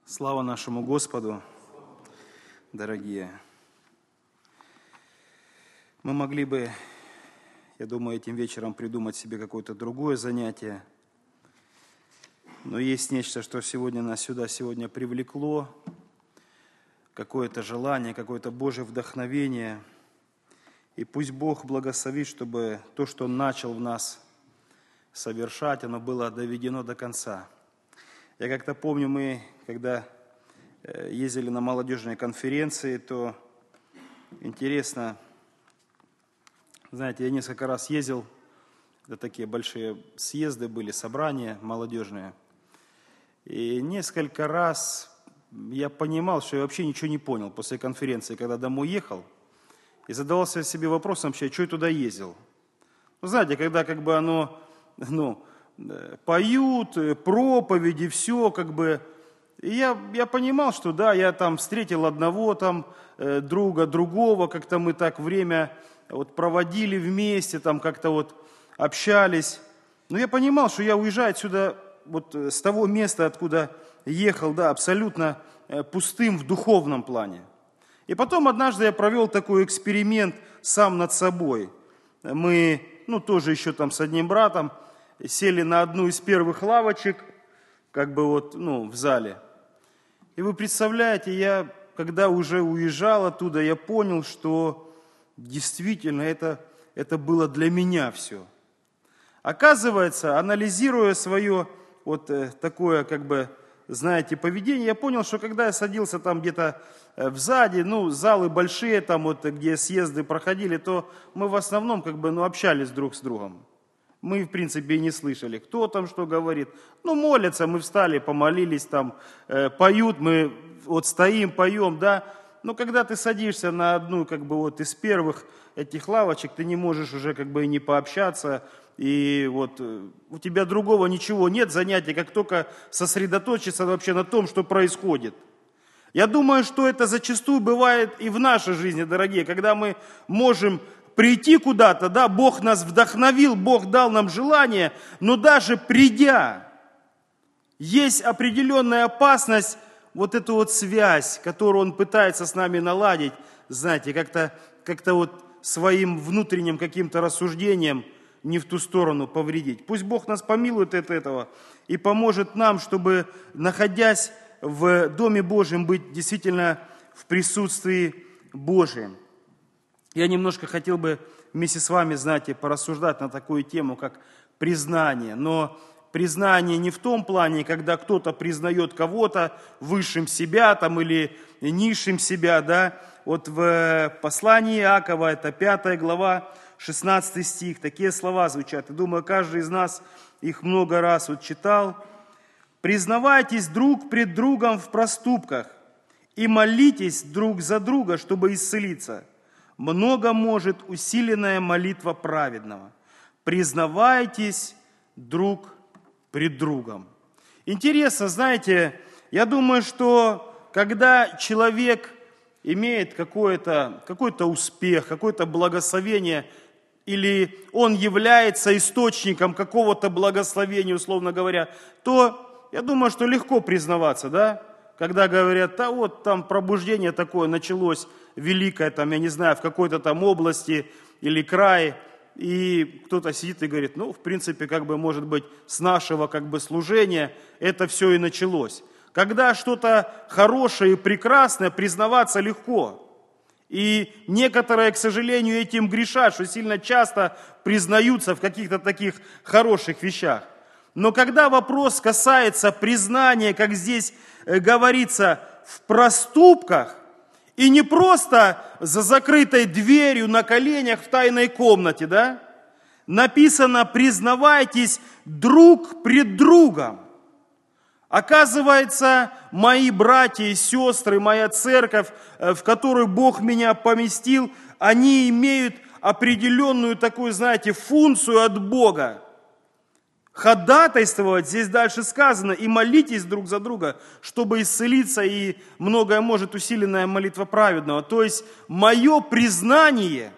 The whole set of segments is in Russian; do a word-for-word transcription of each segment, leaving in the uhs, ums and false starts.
Слава нашему Господу, дорогие. Мы могли бы, я думаю, этим вечером придумать себе какое-то другое занятие, но есть нечто, что сегодня нас сюда сегодня привлекло, какое-то желание, какое-то Божье вдохновение. И пусть Бог благословит, чтобы то, что Он начал в нас совершать, оно было доведено до конца. Я как-то помню, мы, когда ездили на молодежные конференции, то интересно, знаете, я несколько раз ездил, это такие большие съезды были, собрания молодежные, и несколько раз я понимал, что я вообще ничего не понял после конференции, когда домой ехал, и задавался себе вопросом вообще, что я туда ездил. Ну, знаете, когда как бы оно, ну, поют, проповеди, все как бы. И я, я понимал, что да, я там встретил одного там, друга, другого, как-то мы так время вот проводили вместе, там как-то вот общались. Но я понимал, что я уезжаю отсюда вот с того места, откуда ехал, да, абсолютно пустым в духовном плане. И потом однажды я провел такой эксперимент сам над собой. Мы, ну тоже еще там с одним братом, сели на одну из первых лавочек, как бы вот, ну, в зале. И вы представляете, я, когда уже уезжал оттуда, я понял, что действительно это, это было для меня все. Оказывается, анализируя свое вот такое, как бы, знаете, поведение, я понял, что когда я садился там где-то сзади, ну, залы большие, там вот, где съезды проходили, то мы в основном, как бы, ну, общались друг с другом. Мы, в принципе, и не слышали, кто там что говорит. Ну, молятся, мы встали, помолились, там, э, поют, мы вот стоим, поем, да. Но когда ты садишься на одну, как бы, вот из первых этих лавочек, ты не можешь уже, как бы, и не пообщаться, и вот у тебя другого ничего нет занятия, как только сосредоточиться вообще на том, что происходит. Я думаю, что это зачастую бывает и в нашей жизни, дорогие, когда мы можем прийти куда-то, да, Бог нас вдохновил, Бог дал нам желание, но даже придя, есть определенная опасность, вот эту вот связь, которую Он пытается с нами наладить, знаете, как-то, как-то вот своим внутренним каким-то рассуждением не в ту сторону повредить. Пусть Бог нас помилует от этого и поможет нам, чтобы, находясь в Доме Божьем, быть действительно в присутствии Божьем. Я немножко хотел бы вместе с вами, знаете, порассуждать на такую тему, как признание. Но признание не в том плане, когда кто-то признает кого-то высшим себя там, или низшим себя. Да? Вот в послании Иакова, это пятая глава, шестнадцатый стих, такие слова звучат. Я думаю, каждый из нас их много раз вот читал. «Признавайтесь друг пред другом в проступках и молитесь друг за друга, чтобы исцелиться. Много может усиленная молитва праведного. Признавайтесь друг пред другом». Интересно, знаете, я думаю, что когда человек имеет какой-то, какой-то успех, какое-то благословение, или он является источником какого-то благословения, условно говоря, то я думаю, что легко признаваться, да? Когда говорят, да вот там пробуждение такое началось, великое, там, я не знаю, в какой-то там области или крае, и кто-то сидит и говорит, ну, в принципе, как бы, может быть, с нашего, как бы, служения это все и началось. Когда что-то хорошее и прекрасное, признаваться легко. И некоторые, к сожалению, этим грешат, что сильно часто признаются в каких-то таких хороших вещах. Но когда вопрос касается признания, как здесь говорится, в проступках, и не просто за закрытой дверью на коленях в тайной комнате, да? Написано, признавайтесь друг пред другом. Оказывается, мои братья и сестры, моя церковь, в которую Бог меня поместил, они имеют определенную такую, знаете, функцию от Бога. Ходатайствовать, здесь дальше сказано, и молитесь друг за друга, чтобы исцелиться, и многое может усиленная молитва праведного. То есть, мое признание,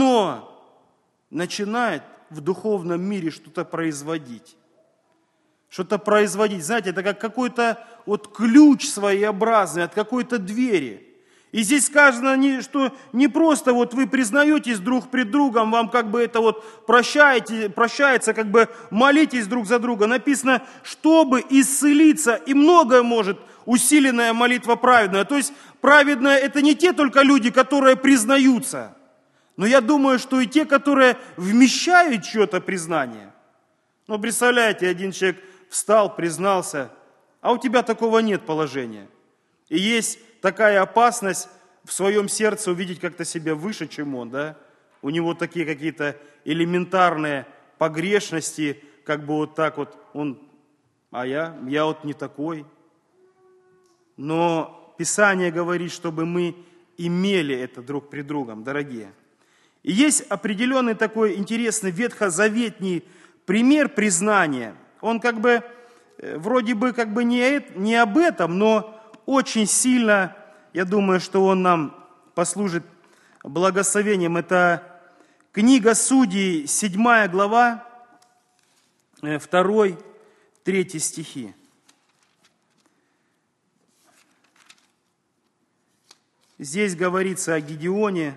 оно начинает в духовном мире что-то производить. что-то производить. Знаете, это как какой-то вот ключ своеобразный от какой-то двери. И здесь сказано, что не просто вот вы признаетесь друг пред другом, вам как бы это вот прощаете, прощается, как бы молитесь друг за друга. Написано, чтобы исцелиться, и многое может усиленная молитва праведная. То есть праведная это не те только люди, которые признаются, но я думаю, что и те, которые вмещают чье-то признание. Ну, представляете, один человек встал, признался, а у тебя такого нет положения. И есть такая опасность в своем сердце увидеть как-то себя выше, чем он, да? У него такие какие-то элементарные погрешности, как бы вот так вот, он, а я, я вот не такой. Но Писание говорит, чтобы мы имели это друг при другом, дорогие. И есть определенный такой интересный ветхозаветний пример признания. Он как бы, вроде бы как бы не, не об этом, но очень сильно, я думаю, что он нам послужит благословением. Это книга Судей, седьмая глава, второй, третий стихи. Здесь говорится о Гедеоне.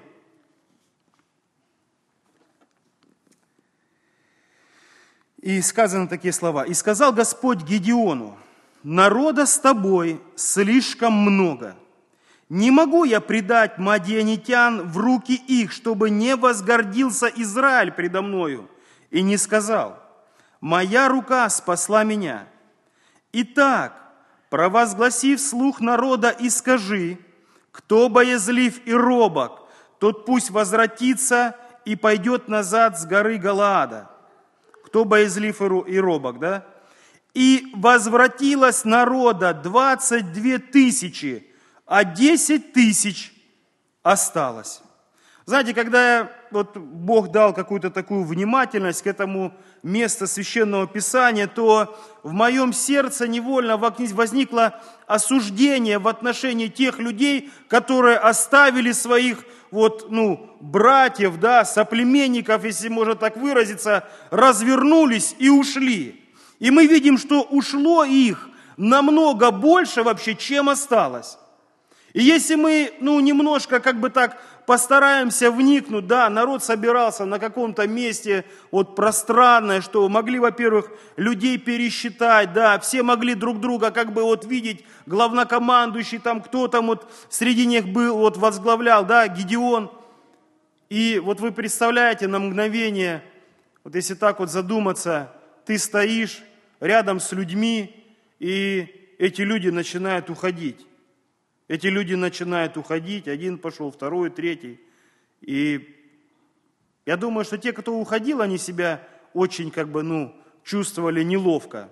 И сказаны такие слова. «И сказал Господь Гедеону: народа с тобой слишком много. Не могу я предать мадианитян в руки их, чтобы не возгордился Израиль предо мною, и не сказал: моя рука спасла меня. Итак, провозгласи вслух народа и скажи: кто боязлив и робок, тот пусть возвратится и пойдет назад с горы Галаада». Кто боязлив и робок, да? «И возвратилось народа двадцать две тысячи, а десять тысяч осталось». Знаете, когда вот Бог дал какую-то такую внимательность к этому месту Священного Писания, то в моем сердце невольно возникло осуждение в отношении тех людей, которые оставили своих вот, ну, братьев, да, соплеменников, если можно так выразиться, развернулись и ушли. И мы видим, что ушло их намного больше вообще, чем осталось. И если мы, ну, немножко как бы так постараемся вникнуть, да, народ собирался на каком-то месте вот пространное, что могли, во-первых, людей пересчитать, да, все могли друг друга как бы вот видеть, главнокомандующий там, кто там вот среди них был, вот возглавлял, да, Гедеон. И вот вы представляете на мгновение, вот если так вот задуматься, ты стоишь рядом с людьми, и эти люди начинают уходить. Эти люди начинают уходить, один пошел, второй, третий. И я думаю, что те, кто уходил, они себя очень как бы, ну, чувствовали неловко.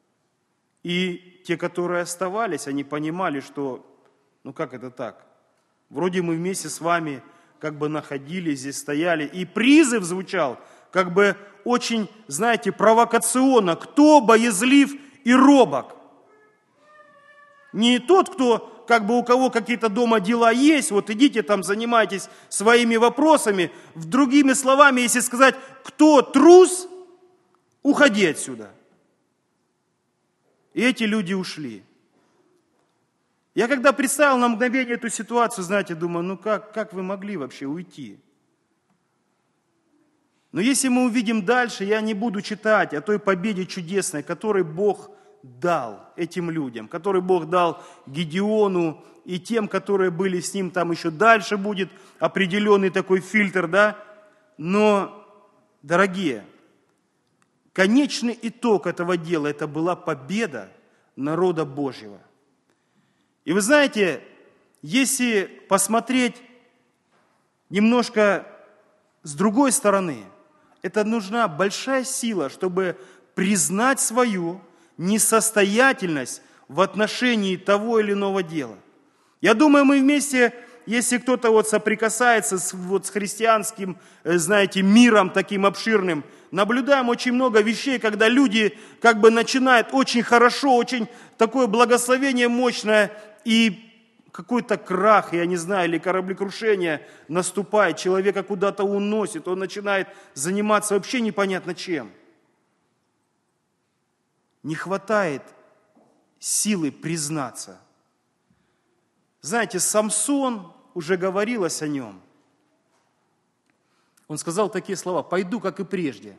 И те, которые оставались, они понимали, что, ну как это так? Вроде мы вместе с вами как бы находились, здесь стояли. И призыв звучал как бы очень, знаете, провокационно. Кто боязлив и робок? Не тот, кто... как бы у кого какие-то дома дела есть, вот идите там, занимайтесь своими вопросами. Другими словами, если сказать, кто трус, уходи отсюда. И эти люди ушли. Я когда представил на мгновение эту ситуацию, знаете, думаю, ну как, как вы могли вообще уйти? Но если мы увидим дальше, я не буду читать о той победе чудесной, которой Бог дал этим людям, который Бог дал Гедеону и тем, которые были с ним, там еще дальше будет определенный такой фильтр, да. Но, дорогие, конечный итог этого дела, это была победа народа Божьего. И вы знаете, если посмотреть немножко с другой стороны, это нужна большая сила, чтобы признать свою несостоятельность в отношении того или иного дела. Я думаю, мы вместе, если кто-то вот соприкасается с, вот, с христианским, знаете, миром таким обширным, наблюдаем очень много вещей, когда люди как бы начинают очень хорошо, очень такое благословение мощное, и какой-то крах, я не знаю, или кораблекрушение наступает, человека куда-то уносит, он начинает заниматься вообще непонятно чем. не хватает силы признаться. Знаете, Самсон, уже говорилось о нем, он сказал такие слова: «Пойду, как и прежде».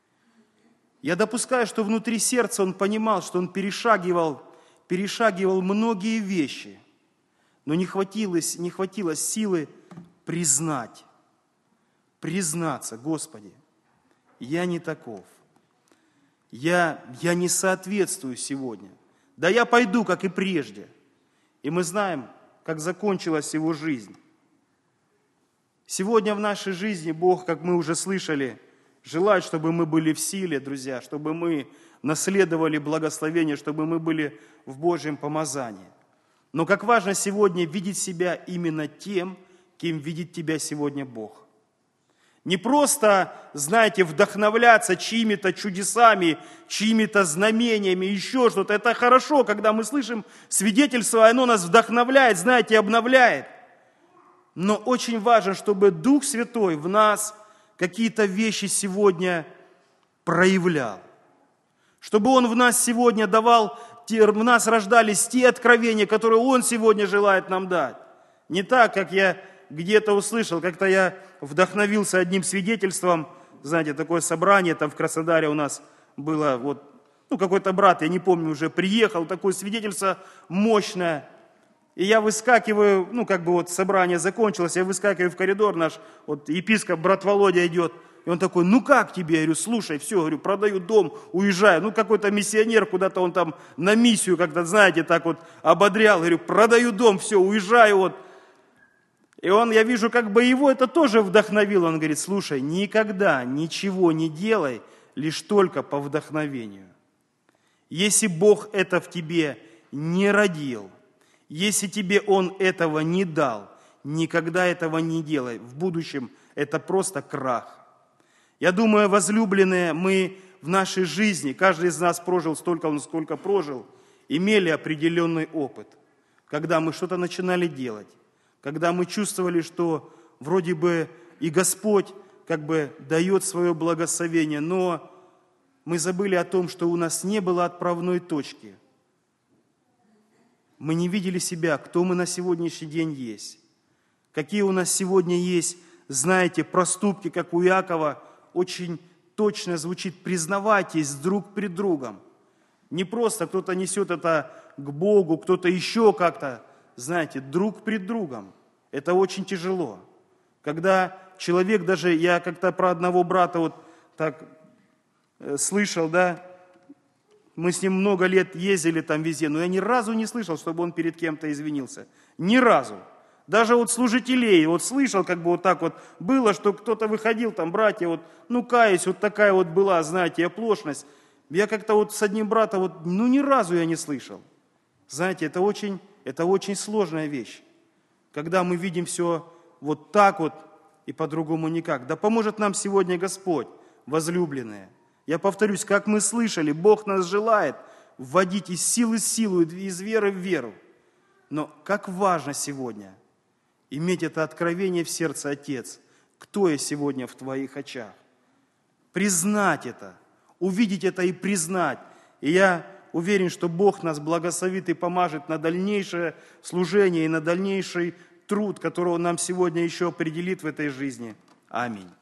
Я допускаю, что внутри сердца он понимал, что он перешагивал, перешагивал многие вещи, но не хватило, не хватило силы признать, признаться: Господи, я не таков, я, я не соответствую сегодня. Да я пойду, как и прежде. И мы знаем, как закончилась его жизнь. Сегодня в нашей жизни Бог, как мы уже слышали, желает, чтобы мы были в силе, друзья, чтобы мы наследовали благословение, чтобы мы были в Божьем помазании. Но как важно сегодня видеть себя именно тем, кем видит тебя сегодня Бог. Не просто, знаете, вдохновляться чьими-то чудесами, чьими-то знамениями, еще что-то. Это хорошо, когда мы слышим свидетельство, оно нас вдохновляет, знаете, обновляет. Но очень важно, чтобы Дух Святой в нас какие-то вещи сегодня проявлял. Чтобы Он в нас сегодня давал, в нас рождались те откровения, которые Он сегодня желает нам дать. Не так, как я где-то услышал, как-то я вдохновился одним свидетельством, знаете, такое собрание там в Краснодаре у нас было, вот, ну, какой-то брат, я не помню, уже приехал, такое свидетельство мощное. И я выскакиваю, ну, как бы вот собрание закончилось, я выскакиваю в коридор, наш вот епископ, брат Володя идет, и он такой: ну как тебе? Я говорю: слушай, все, говорю, продаю дом, уезжаю. Ну, какой-то миссионер, куда-то он там на миссию как-то, знаете, так вот ободрял. Говорю: продаю дом, все, уезжаю вот. И он, я вижу, как бы его это тоже вдохновило. Он говорит: слушай, никогда ничего не делай, лишь только по вдохновению. Если Бог это в тебе не родил, если тебе Он этого не дал, никогда этого не делай. В будущем это просто крах. Я думаю, возлюбленные, мы в нашей жизни, каждый из нас прожил столько, сколько прожил, имели определенный опыт, когда мы что-то начинали делать, когда мы чувствовали, что вроде бы и Господь как бы дает свое благословение, но мы забыли о том, что у нас не было отправной точки. Мы не видели себя, кто мы на сегодняшний день есть. Какие у нас сегодня есть, знаете, проступки, как у Иакова, очень точно звучит: признавайтесь друг пред другом. Не просто кто-то несет это к Богу, кто-то еще как-то, знаете, друг пред другом. Это очень тяжело. Когда человек даже, я как-то про одного брата вот так э, слышал, да, мы с ним много лет ездили там везде, но я ни разу не слышал, чтобы он перед кем-то извинился. Ни разу. Даже вот служителей, вот слышал, как бы вот так вот было, что кто-то выходил, там, братья, вот, ну, каюсь, вот такая вот была, знаете, оплошность. Я как-то вот с одним братом, вот, ну, ни разу я не слышал. Знаете, это очень, это очень сложная вещь. Когда мы видим все вот так вот и по-другому никак. Да поможет нам сегодня Господь, возлюбленные. Я повторюсь, как мы слышали, Бог нас желает вводить из силы в силу, из веры в веру. Но как важно сегодня иметь это откровение в сердце: Отец, кто я сегодня в Твоих очах? Признать это, увидеть это и признать. И я уверен, что Бог нас благословит и поможет на дальнейшее служение и на дальнейший труд, который Он нам сегодня еще определит в этой жизни. Аминь.